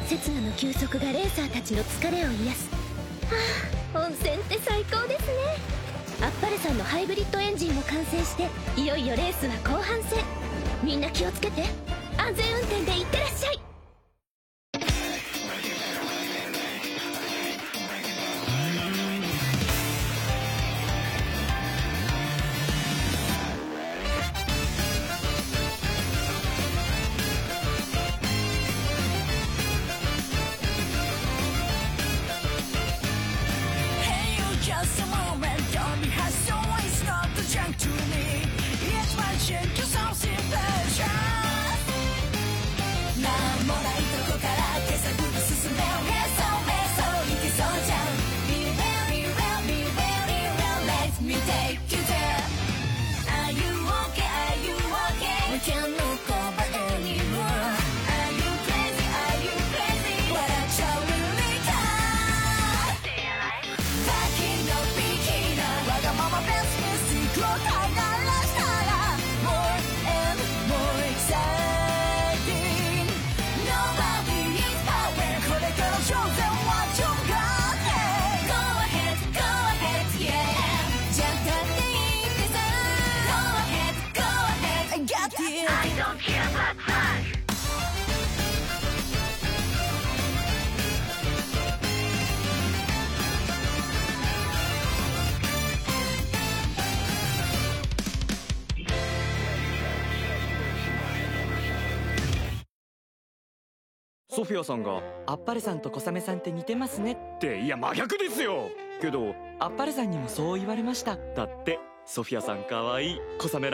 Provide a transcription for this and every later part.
刹那の休息がレーサーたちの疲れを癒す。はあ、温泉って最高ですね。アッパレさんのハイブリッドエンジンも完成して、いよいよレースは後半戦。みんな気をつけて、安全運転でいってらっしゃい。 ソフィアさんがアッパレさんと小雨さんって似てますねって。いや真逆ですよ。けどアッパレさんにもそう言われました。だってソフィアさんかわいい、小雨ら。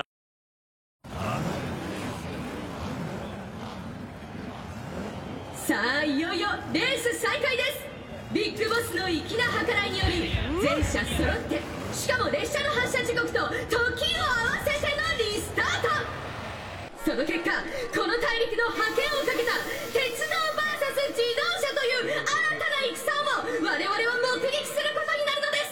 さあいよいよレース再開です。ビッグボスの粋な計らいにより全車揃って、しかも列車の発車時刻と時を合わせてのリスタート。その結果、この大陸の覇権をかけた鉄道 VS 自動車という新たな戦を我々は目撃することになるのです。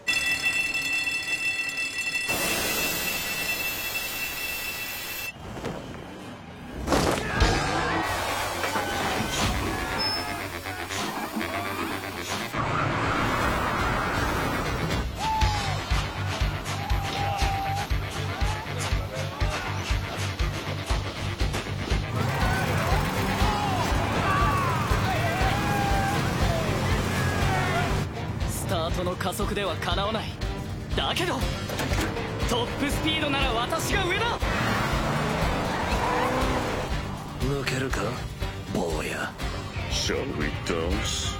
その加速ではかなわない。だけどトップスピードなら私が上だ。 抜けるか坊や。 Shall we dance?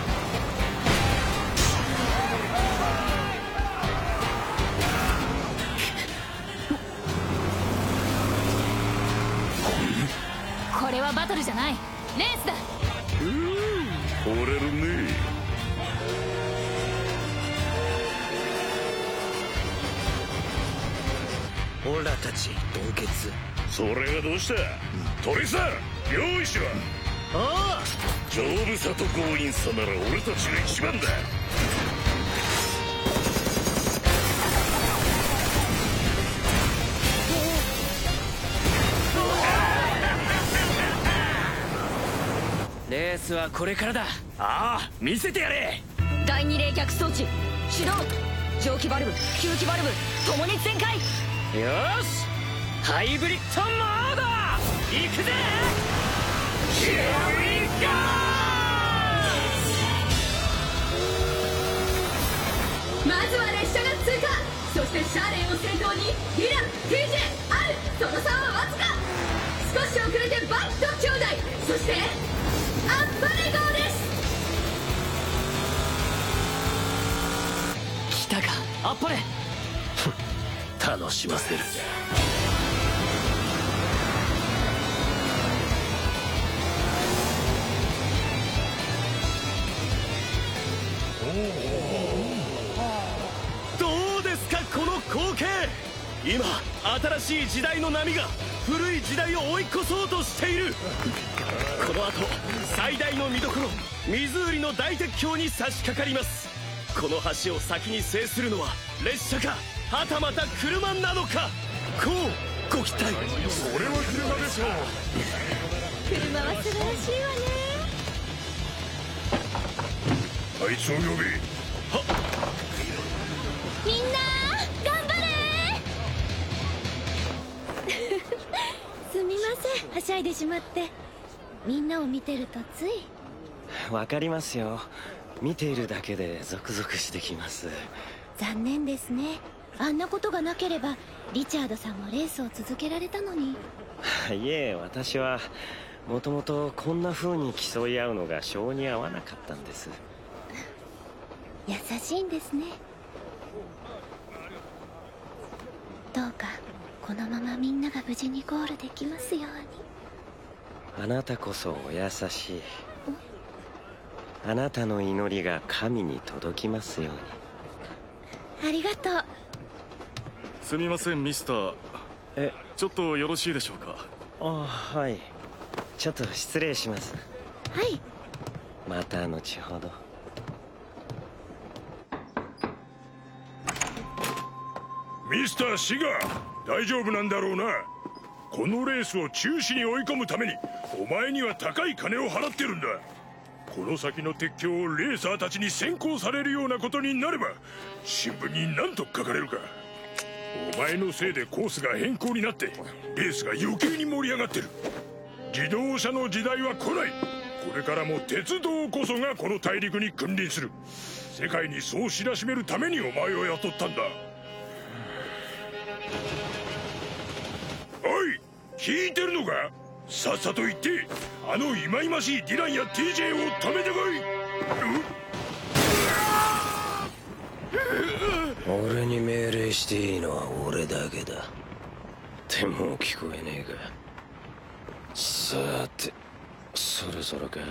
これはバトルじゃない、レースだ。 惚れるね。 オラたち団結。 それがどうした。鳥さん用意しろ。 ああ、 丈夫さと強引さなら俺たちが一番だ。 レースはこれからだ。ああ、見せてやれ。 第二冷却装置始動。蒸気バルブ、吸気バルブともに全開。 よし、ハイブリッドモード行くぜ。Here we go。 まずは列車が通過。そしてシャーレンを先頭にディラン、TJ、アル、その差はわずか。少し遅れてバット兄弟、そしてアッパレ号です。 来たかアッパレ。 楽しませる。 どうですかこの光景。今新しい時代の波が古い時代を追い越そうとしている。この後最大の見どころ、湖の大鉄橋に差し掛かります。この橋を先に制するのは列車かはたまた車なのか。こうご期待。 それは車でしょう。 車は素晴らしいわね。 あいつを呼べ。 みんな頑張れすみません、はしゃいでしまって。みんなを見てるとつい。 わかりますよ。見ているだけでゾクゾクしてきます。 残念ですね。あんなことがなければリチャードさんもレースを続けられたのに。 いえ、私はもともとこんな風に競い合うのが性に合わなかったんです。 優しいんですね。どうかこのままみんなが無事にゴールできますように。 あなたこそお優しい。あなたの祈りが神に届きますように。 ありがとう。 すみませんミスター。ちょっとよろしいでしょうか。 はい。ちょっと失礼します。 はい。 また後ほど。 ミスターシガー、大丈夫なんだろうな。このレースを中止に追い込むためにお前には高い金を払ってるんだ。この先の鉄橋をレーサーたちに先行されるようなことになれば新聞に何と書かれるか。お前のせいでコースが変更になってレースが余計に盛り上がってる。自動車の時代は来ない。これからも鉄道こそがこの大陸に君臨する。世界にそう知らしめるためにお前を雇ったんだ。おい、聞いてるのか。さっさと行ってあの忌々しいディランや TJ を止めてこい。俺に命令していいのは俺だけだ。でも聞こえねえか。さてそろそろか。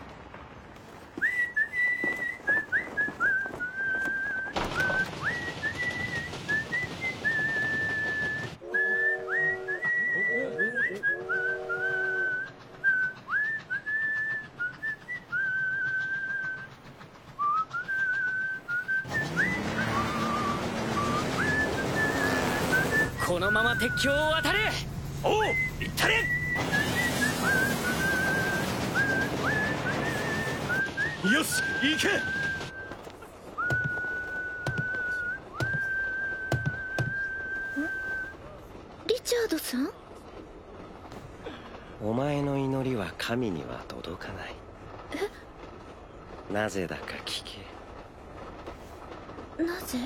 このまま鉄橋を渡れ。 おう、行ったれ。 よし行け。 リチャードさん。 お前の祈りは神には届かない。なぜだか聞け。 なぜ。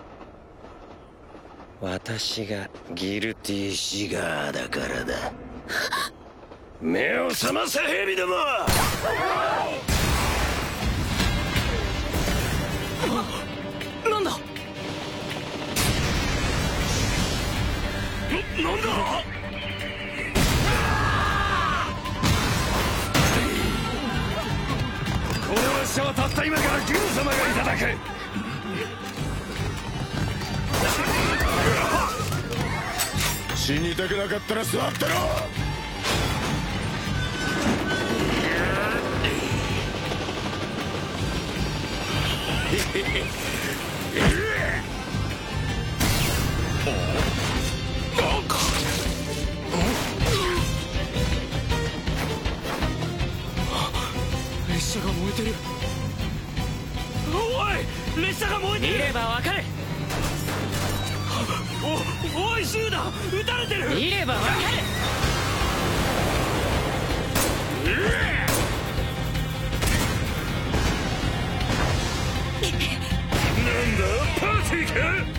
私がギルティシガーだからだ。目を覚ませヘビども。 なんだ。 なんだ。 この列車はたった今からギル様がいただく。 死にたくなかったら座ってろ。 列車が燃えてる。おい、列車が燃えてる。見ればわかる。 おいシューダ撃たれてる。 見ればわかる。 なんだパーティーか。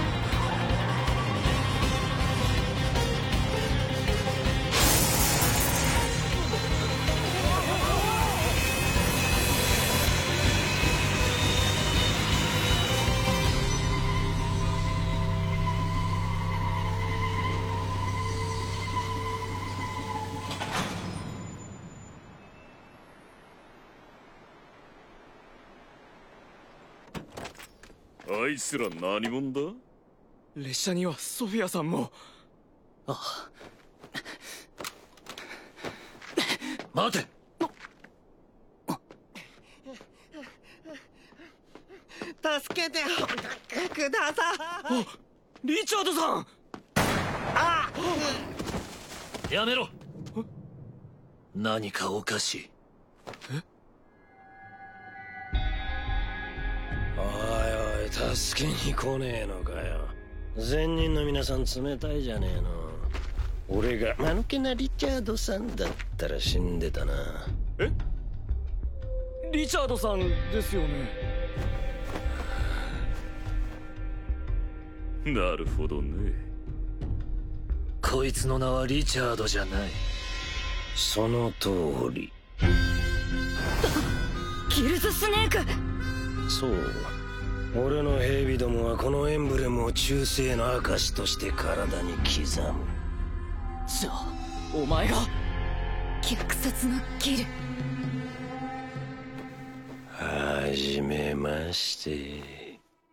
あいつら何者だ。 列車にはソフィアさんも。 待て。 助けてください。 リチャードさん。 やめろ。何かおかしい。 助けに来ねえのかよ。善人の皆さん冷たいじゃねえの。俺が間抜けなリチャードさんだったら死んでたな。 え？リチャードさんですよね。 なるほどね。 こいつの名はリチャードじゃない。 その通り。 ギルズスネーク。 そう、俺の兵どもはこのエンブレムを忠誠の証として体に刻む。 じゃあお前が虐殺のギル。 はじめまして。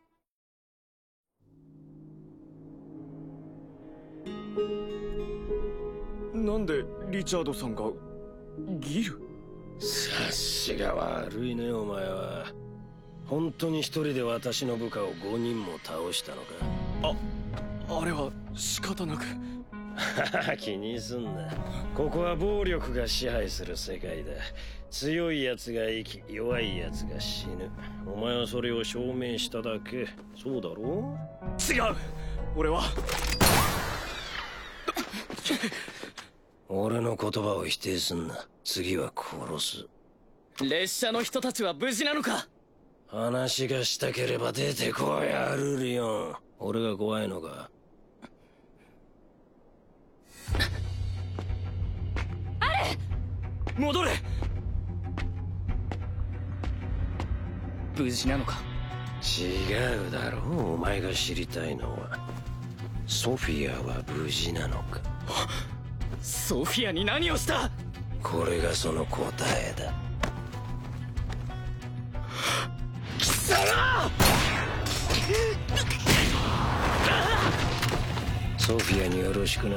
なんでリチャードさんがギル？ 察しが悪いね、お前は。本当に一人で私の部下を5人も倒したのか？ あれは仕方なく。 気にすんな。ここは暴力が支配する世界だ。強い奴が生き、弱い奴が死ぬ。お前はそれを証明しただけ。そうだろう？ 違う。俺は俺の言葉を否定すんな。次は殺す。 列車の人たちは無事なのか？ 話がしたければ出てこい、アルリオン。俺が怖いのか？ 戻れ。無事なのか？ 違うだろう。お前が知りたいのはソフィアは無事なのか？ ソフィアに何をした？ これがその答えだ。貴様！ソフィアによろしくな。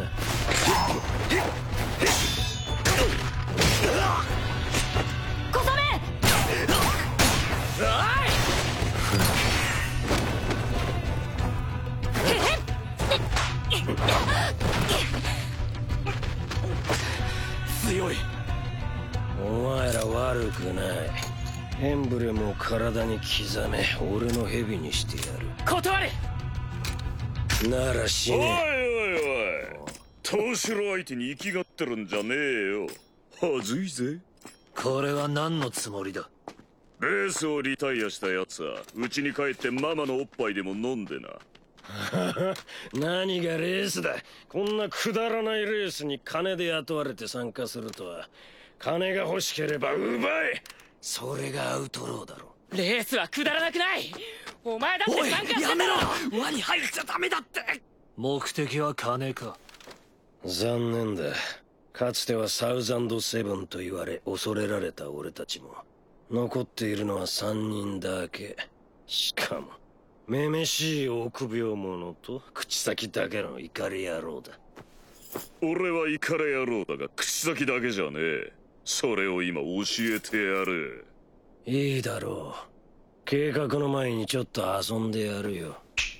小雨！ 強い。 お前ら悪くない。エンブレムを体に刻め、俺の蛇にしてやる。 断れ！ なら死ね。 おいおいおい、投手の相手に生きがってるんじゃねえよ。はずいぜ。 これは何のつもりだ？ レースをリタイアしたやつはうちに帰ってママのおっぱいでも飲んでな。 何がレースだ。こんなくだらないレースに金で雇われて参加するとは。金が欲しければ奪え。それがアウトローだろ。 レースはくだらなくない。お前だって参加してたろ。 やめろ。輪に入っちゃダメだって。目的は金か？ 残念だ。かつてはサウザンドセブンと言われ恐れられた俺たちも残っているのは3人だけ。しかもめめしい臆病者と口先だけの怒り野郎だ。 俺はイカレ野郎だが口先だけじゃねえ。それを今教えてやる。 いいだろう。計画の前にちょっと遊んでやるよ。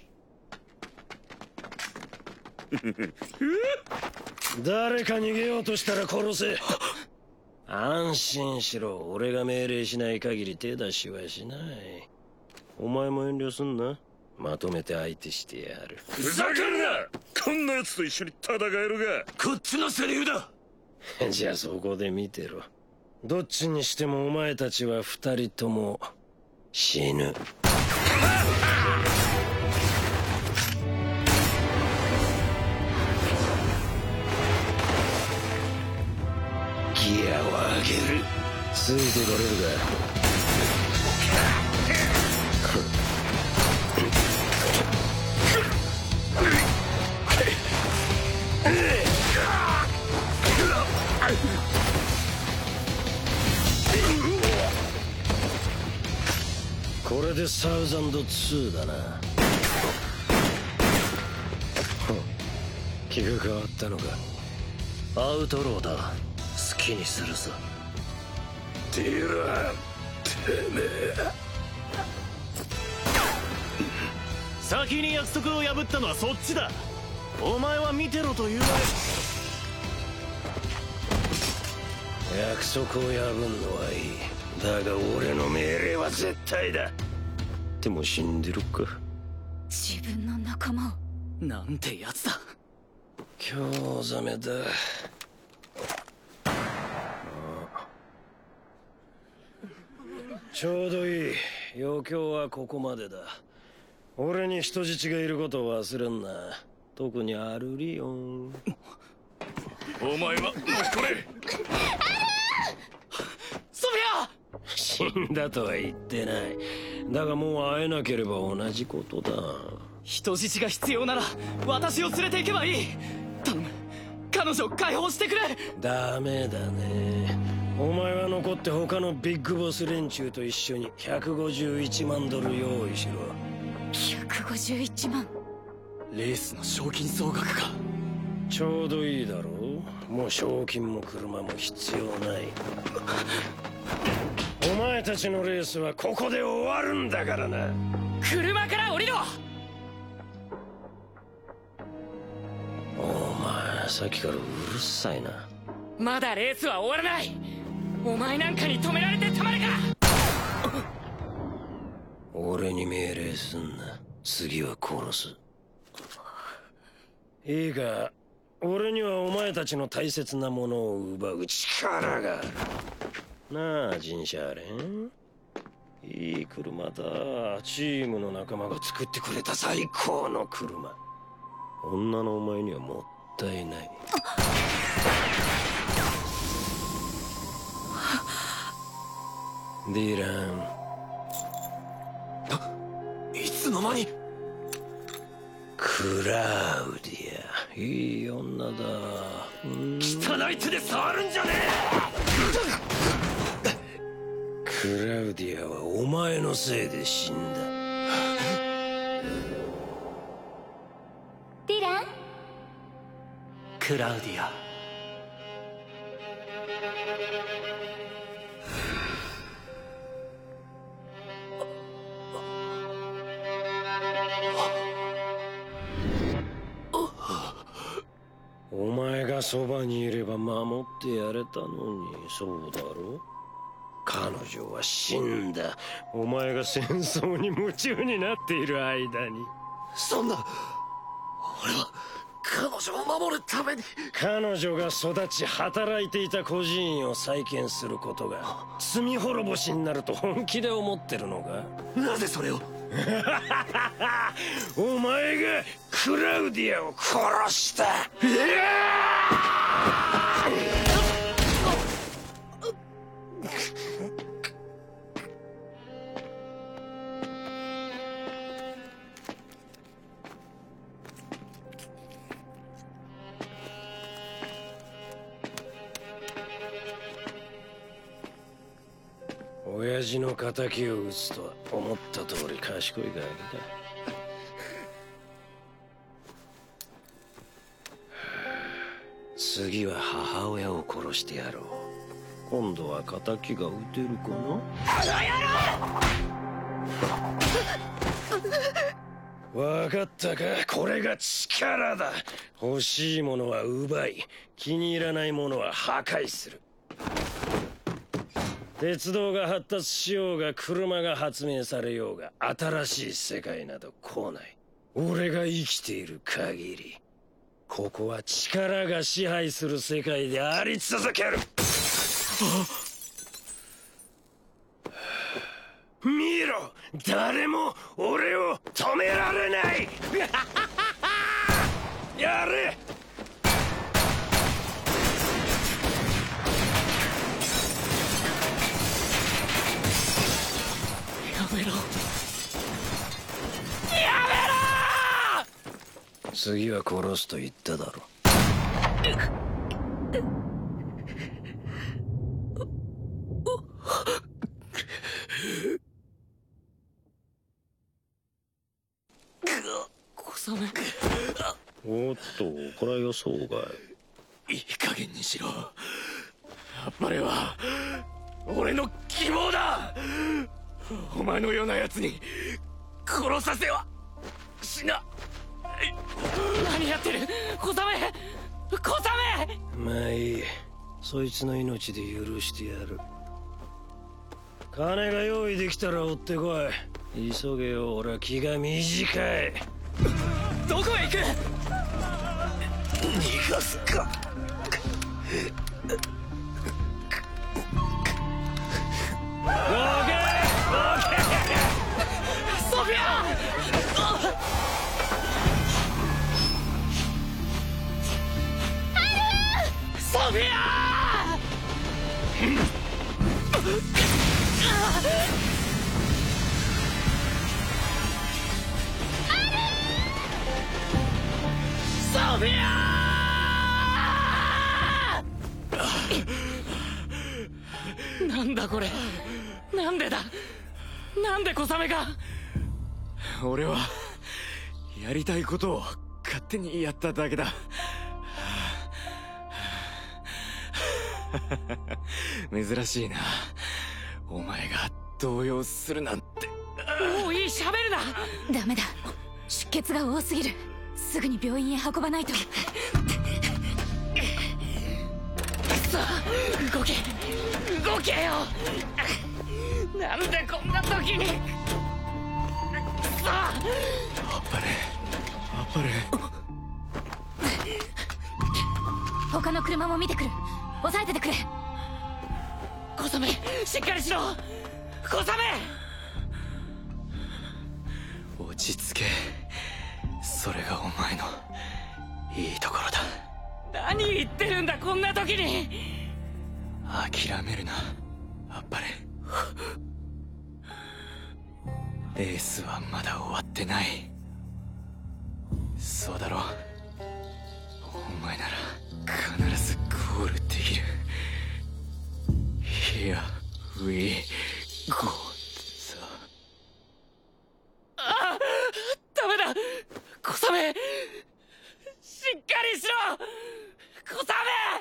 誰か逃げようとしたら殺せ。安心しろ。俺が命令しない限り手出しはしない。お前も遠慮すんな。まとめて相手してやる。 ふざけるな。こんな奴と一緒に戦えるが。 こっちのセリフだ。 じゃあそこで見てろ。どっちにしてもお前たちは2人とも死ぬ。ギアを上げる。ついてこれるか？これでサウザンド2だな。気が変わったのか？ アウトローだ。好きにするさ。 ディラン、てめえ。 先に約束を破ったのはそっちだ。お前は見てろと言われ。 約束を破るのはいい。だが俺の命令は絶対だ。 っても死んでるか。 自分の仲間を。 なんてやつだ。 興ざめだ。ちょうどいい。余興はここまでだ。俺に人質がいることを忘れんな。特にアルリオン。 お前はもうこれソフィア。 死んだとは言ってない。だがもう会えなければ同じことだ。 人質が必要なら私を連れて行けばいい。頼む、彼女を解放してくれ。 ダメだね。お前は残って他のビッグボス連中と一緒に151万ドル用意しろ。 151万。 レースの賞金総額か。 ちょうどいいだろう。もう賞金も車も必要ない。お前たちのレースはここで終わるんだからな。 車から降りろ。 お前さっきからうるさいな。 まだレースは終わらない。お前なんかに止められてたまるか。 俺に命令すんな。次は殺す。いいか、俺にはお前たちの大切なものを奪う力がある。なあ、ジンシャーレン。いい車だ。チームの仲間が作ってくれた最高の車。女のお前にはもったいない。ディラン。 いつの間に。 クラウディア、いい女だ。 汚い手で触るんじゃねえ。クラウディアはお前のせいで死んだ。 ディラン。 クラウディア。 お前がそばにいれば守ってやれたのに。そうだろ。彼女は死んだ。お前が戦争に夢中になっている間に。 そんな。俺は彼女を守るために。 彼女が育ち働いていた孤児院を再建することが罪滅ぼしになると本気で思ってるのか。 なぜそれを。 お前がクラウディアを殺した。親父の敵を討つとは思った通り賢いガキだ。次は母親を殺してやろう。今度は敵が撃てるかな。分かったか。これが力だ。欲しいものは奪い、気に入らないものは破壊する。鉄道が発達しようが車が発明されようが新しい世界など来ない。俺が生きている限りここは力が支配する世界であり続ける。見ろ、誰も俺を止められない。やれ。 やめろ。 次は殺すと言っただろ。 小雨。 おっと、これは予想外。 いい加減にしろ。あれは俺の希望だ。お前のような奴に殺させはしな。 何やってる小雨。小雨。 まあいい、そいつの命で許してやる。金が用意できたら追ってこい。 急げよ、俺は気が短い。 どこへ行く？ 逃がすか。 ソフィア！ソフィア！ソフィア！なんだこれ、なんでだ、なんで小雨が。 俺はやりたいことを勝手にやっただけだ。珍しいな、お前が動揺するなんて。 もういい、喋るな。 ダメだ、出血が多すぎる。すぐに病院へ運ばないと。 さあ、動けよ。なんでこんな時に。さあ、 あっぱれ。 他の車も見てくる。抑えててくれ。 小雨、しっかりしろ。小雨、 落ち着け。それがお前のいいところだ。 何言ってるんだ、こんな時に。 諦めるな、あっぱれ。レースはまだ終わってない。そうだろう。お前なら必ずゴールできる。Here we go。 ああ、ダメだ。小雨、しっかりしろ。小雨、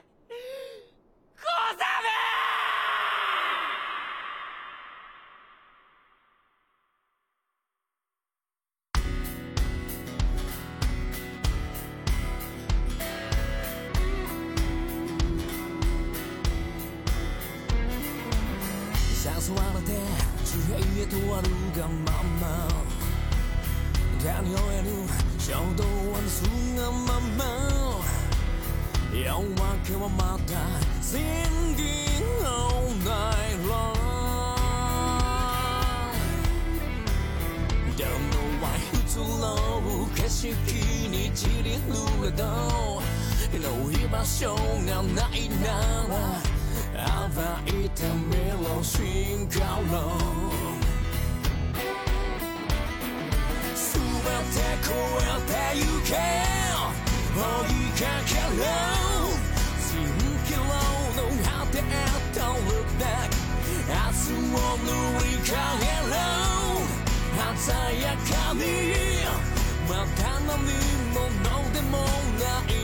誘われて地平へと歩がまま手に負える衝動はすがまま夜明けはまた Singing all night long Don't know why 移ろう景色に散りぬれどの居場所がないなら暴いてみろ進化論全て超えてゆけ追いかけろ蜃気楼の果てへと Look back 明日を塗り替えろ鮮やかにまた何者でもない